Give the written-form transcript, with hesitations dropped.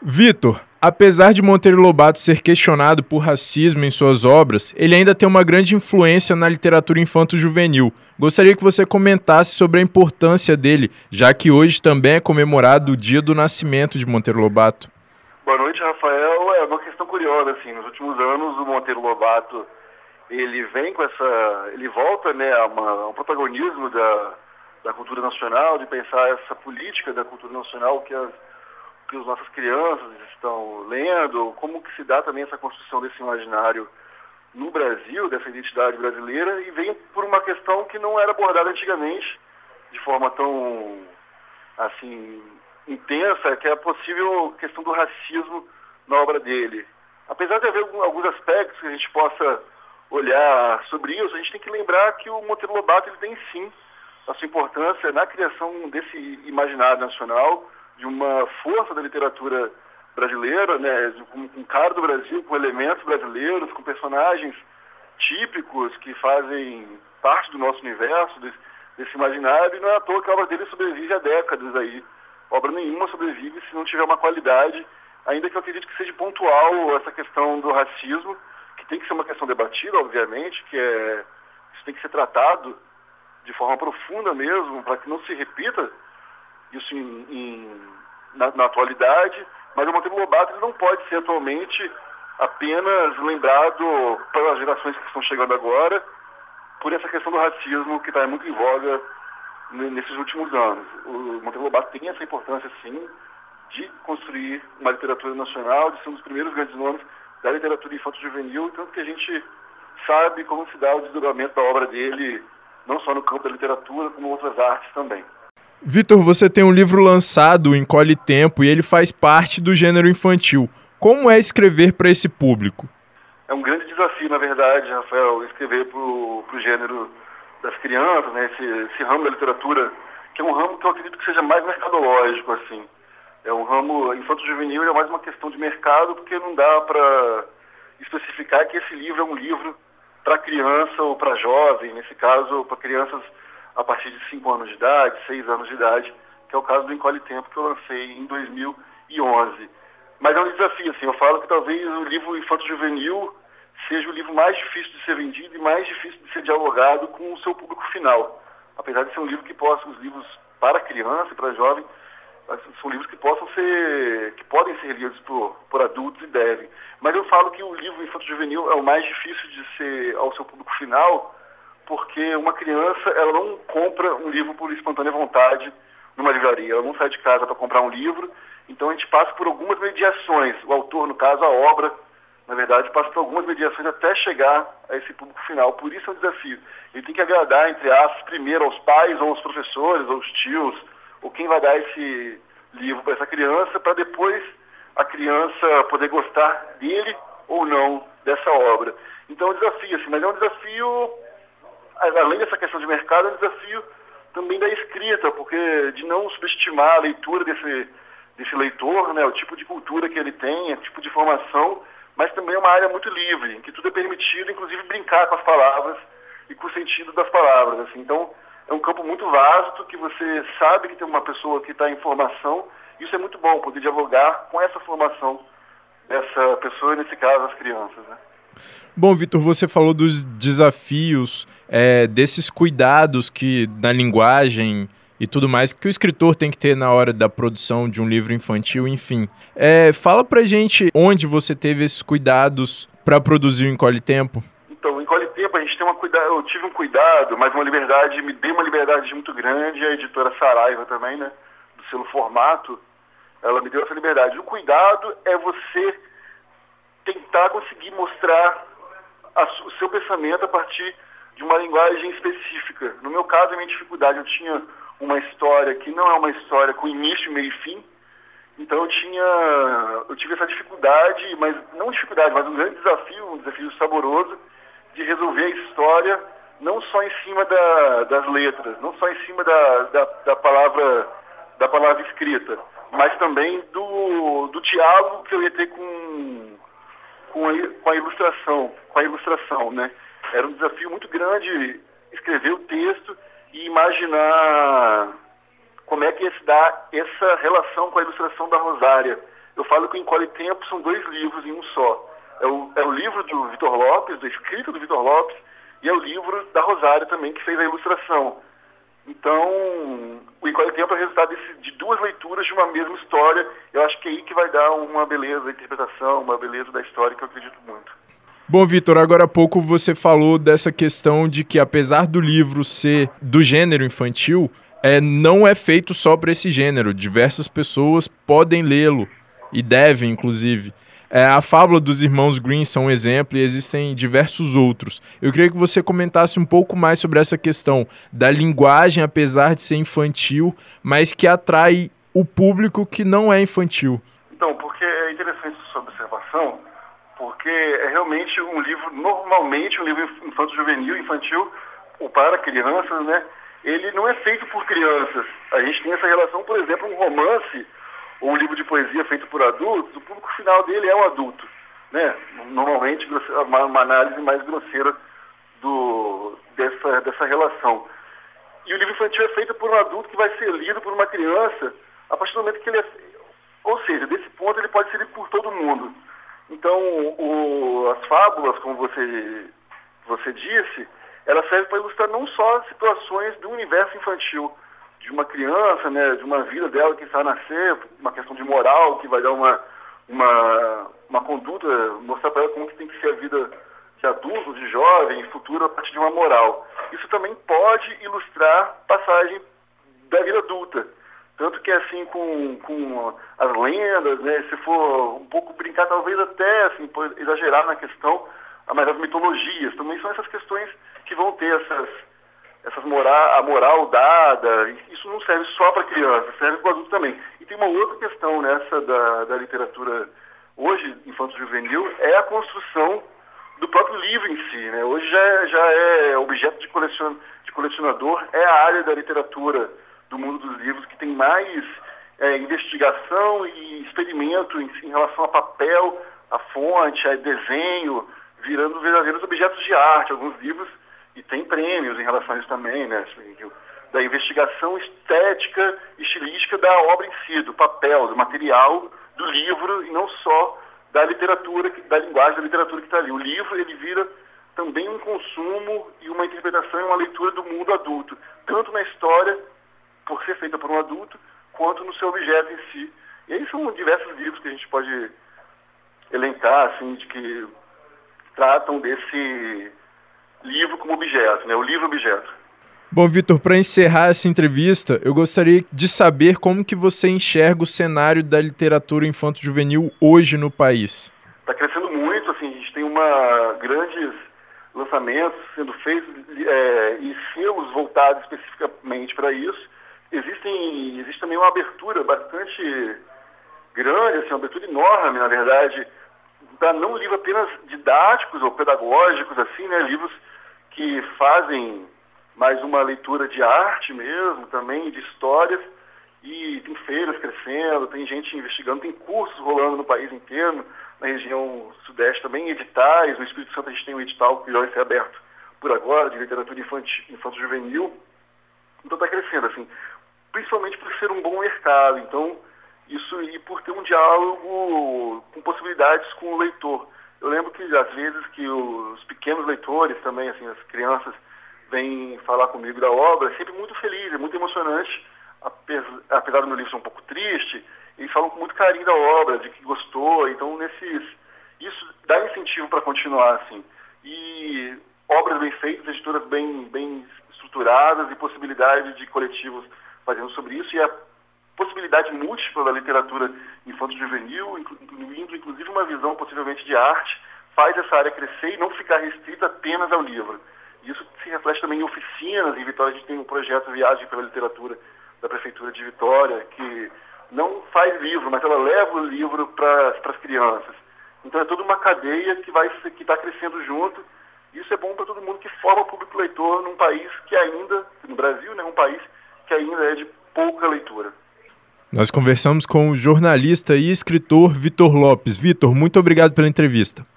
Vitor, apesar de Monteiro Lobato ser questionado por racismo em suas obras, ele ainda tem uma grande influência na literatura infanto-juvenil. Gostaria que você comentasse sobre a importância dele, já que hoje também é comemorado o dia do nascimento de Monteiro Lobato. Boa noite, Rafael. É uma questão curiosa, assim, nos últimos anos o Monteiro Lobato, ele vem com ele volta, né, a um protagonismo da cultura nacional, de pensar essa política da cultura nacional que as nossas crianças estão lendo, como que se dá também essa construção desse imaginário no Brasil, dessa identidade brasileira, e vem por uma questão que não era abordada antigamente de forma tão, assim, intensa, que é a possível questão do racismo na obra dele. Apesar de haver alguns aspectos que a gente possa olhar sobre isso, a gente tem que lembrar que o Monteiro Lobato ele tem sim a sua importância na criação desse imaginário nacional, de uma força da literatura brasileira, né, com cara do Brasil, com elementos brasileiros, com personagens típicos que fazem parte do nosso universo, desse imaginário, e não é à toa que a obra dele sobrevive há décadas aí. Obra nenhuma sobrevive se não tiver uma qualidade, ainda que eu acredito que seja pontual essa questão do racismo, que tem que ser uma questão debatida, obviamente, isso tem que ser tratado de forma profunda mesmo, para que não se repita isso na atualidade, mas o Monteiro Lobato ele não pode ser atualmente apenas lembrado pelas gerações que estão chegando agora, por essa questão do racismo que está muito em voga nesses últimos anos. O Monteiro Lobato tem essa importância, sim, de construir uma literatura nacional, de ser um dos primeiros grandes nomes da literatura infanto-juvenil, tanto que a gente sabe como se dá o desdobramento da obra dele, não só no campo da literatura, como outras artes também. Vitor, você tem um livro lançado, o Encolhe Tempo, e ele faz parte do gênero infantil. Como é escrever para esse público? É um grande desafio, na verdade, Rafael, escrever para o gênero das crianças, né? Esse ramo da literatura, que é um ramo que eu acredito que seja mais mercadológico, assim. É um ramo infanto-juvenil, é mais uma questão de mercado, porque não dá para especificar que esse livro é um livro para criança ou para jovem, nesse caso, para crianças a partir de 5 anos de idade, 6 anos de idade, que é o caso do Encolhe Tempo, que eu lancei em 2011. Mas é um desafio, assim, eu falo que talvez o livro infanto-juvenil seja o livro mais difícil de ser vendido e mais difícil de ser dialogado com o seu público final. Apesar de ser um livro que os livros para criança e para jovem, são livros que podem ser lidos por adultos e devem. Mas eu falo que o livro infanto-juvenil é o mais difícil de ser ao seu público final, porque uma criança ela não compra um livro por espontânea vontade numa livraria, ela não sai de casa para comprar um livro, então a gente passa por algumas mediações, o autor, no caso, a obra, na verdade, passa por algumas mediações até chegar a esse público final, por isso é um desafio. Ele tem que agradar, entre aspas, primeiro aos pais, ou aos professores, ou aos tios, ou quem vai dar esse livro para essa criança, para depois a criança poder gostar dele ou não dessa obra. Então é um desafio, assim, mas é um desafio, além dessa questão de mercado, é um desafio também da escrita, porque de não subestimar a leitura desse leitor, né, o tipo de cultura que ele tem, o tipo de formação, mas também é uma área muito livre, em que tudo é permitido, inclusive brincar com as palavras e com o sentido das palavras. Assim. Então, é um campo muito vasto, que você sabe que tem uma pessoa que está em formação, e isso é muito bom, poder dialogar com essa formação dessa pessoa, e nesse caso, as crianças, né? Bom, Vitor, você falou dos desafios, desses cuidados que na linguagem e tudo mais que o escritor tem que ter na hora da produção de um livro infantil, enfim. Fala pra gente onde você teve esses cuidados para produzir o Encolhe Tempo. Então, o Encolhe Tempo, a gente tem eu tive um cuidado, mas me deu uma liberdade muito grande, a editora Saraiva também, né, do selo Formato, ela me deu essa liberdade. O cuidado é você tentar conseguir mostrar o seu pensamento a partir de uma linguagem específica. No meu caso, a minha dificuldade, eu tinha uma história que não é uma história com início, meio e fim, então eu tive essa dificuldade, mas não dificuldade, mas um grande desafio, um desafio saboroso, de resolver a história não só em cima das letras, não só em cima da palavra escrita, mas também do diálogo que eu ia ter com a ilustração, né? Era um desafio muito grande escrever o texto e imaginar como é que ia se dar essa relação com a ilustração da Rosária, eu falo que o Encolhe Tempo são 2 livros em um só. É o livro do Vitor Lopes, da escrita do Vitor Lopes, e é o livro da Rosário também, que fez a ilustração. Então, o Encolhe Tempo é o resultado de 2 leituras de uma mesma história. Eu acho que é aí que vai dar uma beleza da interpretação, uma beleza da história que eu acredito muito. Bom, Vitor, agora há pouco você falou dessa questão de que, apesar do livro ser do gênero infantil, não é feito só para esse gênero. Diversas pessoas podem lê-lo e devem, inclusive. A fábula dos irmãos Grimm são um exemplo e existem diversos outros. Eu queria que você comentasse um pouco mais sobre essa questão da linguagem, apesar de ser infantil, mas que atrai o público que não é infantil. Então, porque é interessante sua observação, porque é realmente um livro, normalmente um livro infanto-juvenil, infantil, ou para crianças, né? Ele não é feito por crianças. A gente tem essa relação, por exemplo, um romance ou um livro de poesia feito por adultos, o público final dele é um adulto, né? Normalmente uma análise mais grosseira dessa relação. E o livro infantil é feito por um adulto que vai ser lido por uma criança a partir do momento que ele é... Ou seja, desse ponto ele pode ser lido por todo mundo. Então, as fábulas, como você disse, elas servem para ilustrar não só situações do universo infantil, de uma criança, né, de uma vida dela que está a nascer, uma questão de moral, que vai dar uma conduta, mostrar para ela como que tem que ser a vida de adulto, de jovem, futuro, a partir de uma moral. Isso também pode ilustrar passagem da vida adulta. Tanto que assim, com as lendas, né, se for um pouco brincar, talvez até assim, exagerar na questão, mas as mitologias também são essas questões que vão ter a moral dada. Isso não serve só para criança, serve para adulto também. E tem uma outra questão nessa da literatura hoje, infanto-juvenil, é a construção do próprio livro em si, né? Hoje já é objeto de colecionador, é a área da literatura do mundo dos livros que tem mais investigação e experimento em relação a papel, a fonte, a desenho, virando verdadeiros objetos de arte, alguns livros, e tem prêmios em relação a isso também, né? Da investigação estética e estilística da obra em si, do papel, do material, do livro, e não só da literatura, da linguagem da literatura que está ali. O livro, ele vira também um consumo e uma interpretação e uma leitura do mundo adulto, tanto na história, por ser feita por um adulto, quanto no seu objeto em si. E aí são diversos livros que a gente pode elencar, assim, de que tratam desse livro como objeto, né? O livro-objeto. Bom, Vitor, para encerrar essa entrevista, eu gostaria de saber como que você enxerga o cenário da literatura infanto-juvenil hoje no país. Está crescendo muito, assim, a gente tem grandes lançamentos sendo feitos e selos voltados especificamente para isso. Existe também uma abertura bastante grande, assim, uma abertura enorme, na verdade, para não livros apenas didáticos ou pedagógicos, assim, né, livros que fazem mais uma leitura de arte mesmo, também de histórias, e tem feiras crescendo, tem gente investigando, tem cursos rolando no país inteiro, na região sudeste também, editais. No Espírito Santo a gente tem um edital que vai ser aberto por agora, de literatura infanto-juvenil. Então está crescendo, assim, principalmente por ser um bom mercado, então isso, e por ter um diálogo com possibilidades com o leitor. Eu lembro que às vezes que os pequenos leitores também, assim, as crianças vêm falar comigo da obra, é sempre muito feliz, é muito emocionante, apesar do meu livro ser um pouco triste, eles falam com muito carinho da obra, de que gostou. Então isso dá incentivo para continuar, assim. E obras bem feitas, editoras bem estruturadas e possibilidade de coletivos fazendo sobre isso, e a possibilidade múltipla da literatura infanto-juvenil, incluindo inclusive uma visão possivelmente de arte, faz essa área crescer e não ficar restrita apenas ao livro. Isso se reflete também em oficinas. Em Vitória a gente tem um projeto Viagem pela Literatura da Prefeitura de Vitória, que não faz livro, mas ela leva o livro para as crianças. Então é toda uma cadeia que está crescendo junto. Isso é bom para todo mundo que forma público leitor num país que ainda, no Brasil, né, um país que ainda é de pouca leitura. Nós conversamos com o jornalista e escritor Vitor Lopes. Vitor, muito obrigado pela entrevista.